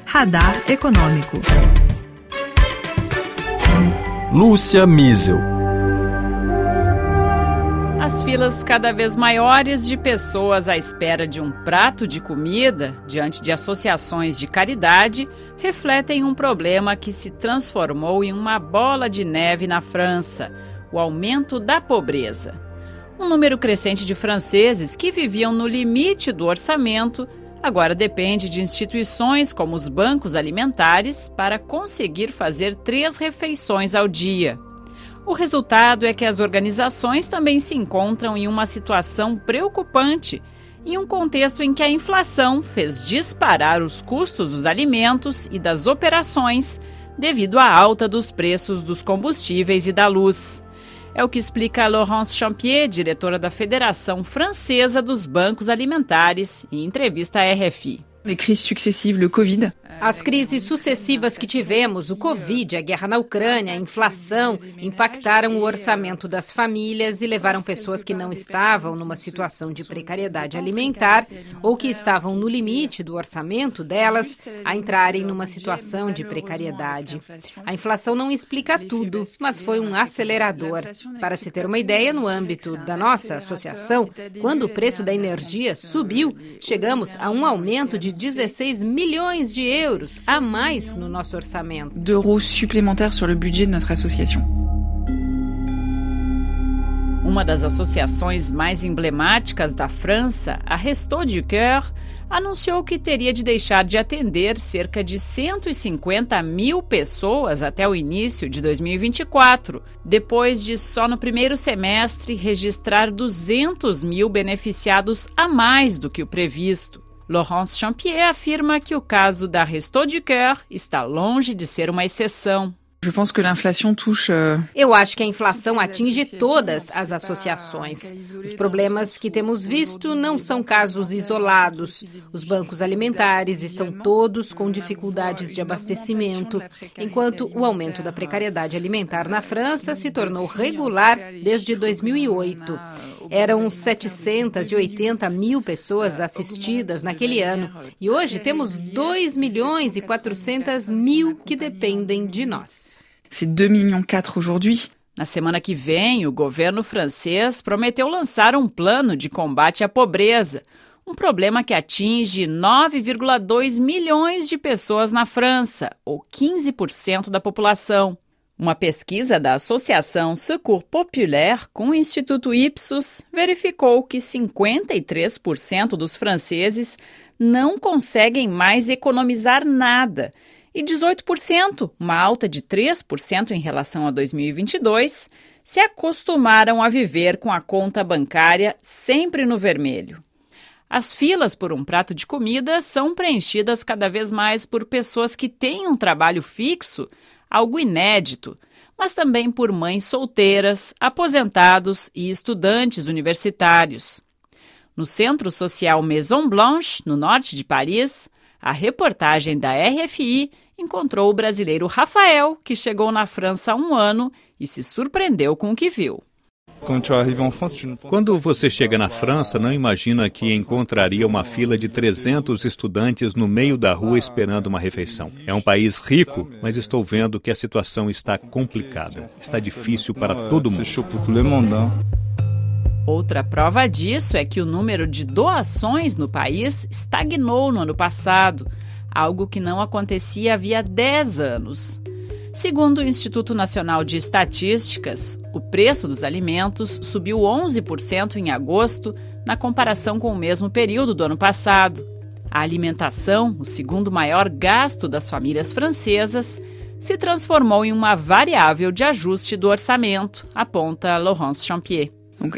Radar Econômico. Lúcia Miesel. As filas cada vez maiores de pessoas à espera de um prato de comida, diante de associações de caridade, refletem um problema que se transformou em uma bola de neve na França: o aumento da pobreza. Um número crescente de franceses que viviam no limite do orçamento agora depende de instituições como os bancos alimentares para conseguir fazer 3 refeições ao dia. O resultado é que as organizações também se encontram em uma situação preocupante, em um contexto em que a inflação fez disparar os custos dos alimentos e das operações devido à alta dos preços dos combustíveis e da luz. É o que explica Laurence Champier, diretora da Federação Francesa dos Bancos Alimentares, em entrevista à RFI. As crises sucessivas que tivemos, o Covid, a guerra na Ucrânia, a inflação, impactaram o orçamento das famílias e levaram pessoas que não estavam numa situação de precariedade alimentar ou que estavam no limite do orçamento delas a entrarem numa situação de precariedade. A inflação não explica tudo, mas foi um acelerador. Para se ter uma ideia, no âmbito da nossa associação, quando o preço da energia subiu, chegamos a um aumento de 16 milhões de euros a mais no nosso orçamento. D'euros supplémentaires sur le budget de notre association. Uma das associações mais emblemáticas da França, a Restos du Cœur, anunciou que teria de deixar de atender cerca de 150 mil pessoas até o início de 2024, depois de só no primeiro semestre registrar 200 mil beneficiados a mais do que o previsto. Laurence Champier afirma que o caso da Restos du Cœur está longe de ser uma exceção. Eu acho que a inflação atinge todas as associações. Os problemas que temos visto não são casos isolados. Os bancos alimentares estão todos com dificuldades de abastecimento, enquanto o aumento da precariedade alimentar na França se tornou regular desde 2008. Eram 780 mil pessoas assistidas naquele ano e hoje temos 2 milhões e 400 mil que dependem de nós. C'est 2,4 millions aujourd'hui. Na semana que vem, o governo francês prometeu lançar um plano de combate à pobreza, um problema que atinge 9,2 milhões de pessoas na França, ou 15% da população. Uma pesquisa da Associação Secours Populaire com o Instituto Ipsos verificou que 53% dos franceses não conseguem mais economizar nada e 18%, uma alta de 3% em relação a 2022, se acostumaram a viver com a conta bancária sempre no vermelho. As filas por um prato de comida são preenchidas cada vez mais por pessoas que têm um trabalho fixo, algo inédito, mas também por mães solteiras, aposentados e estudantes universitários. No Centro Social Maison Blanche, no norte de Paris, a reportagem da RFI encontrou o brasileiro Rafael, que chegou na França há 1 ano e se surpreendeu com o que viu. Quando você chega na França, não imagina que encontraria uma fila de 300 estudantes no meio da rua esperando uma refeição. É um país rico, mas estou vendo que a situação está complicada. Está difícil para todo mundo. Outra prova disso é que o número de doações no país estagnou no ano passado, algo que não acontecia havia 10 anos. Segundo o Instituto Nacional de Estatísticas, o preço dos alimentos subiu 11% em agosto na comparação com o mesmo período do ano passado. A alimentação, o segundo maior gasto das famílias francesas, se transformou em uma variável de ajuste do orçamento, aponta Laurence Champier.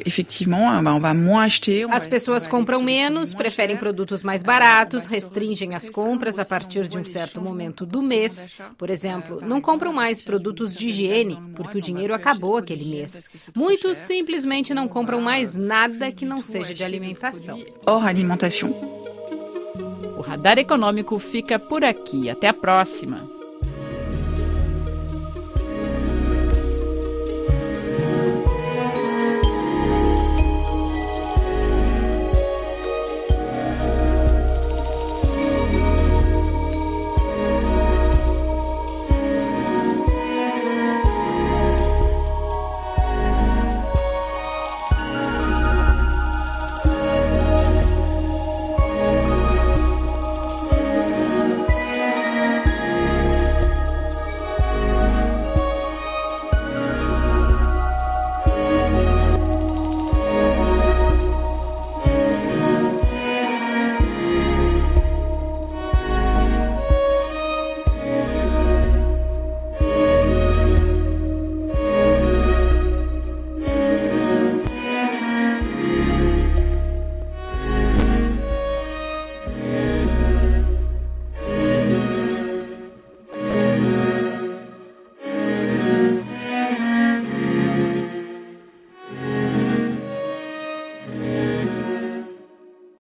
As pessoas compram menos, preferem produtos mais baratos, restringem as compras a partir de um certo momento do mês. Por exemplo, não compram mais produtos de higiene, porque o dinheiro acabou aquele mês. Muitos simplesmente não compram mais nada que não seja de alimentação. Hors alimentation. O Radar Econômico fica por aqui. Até a próxima.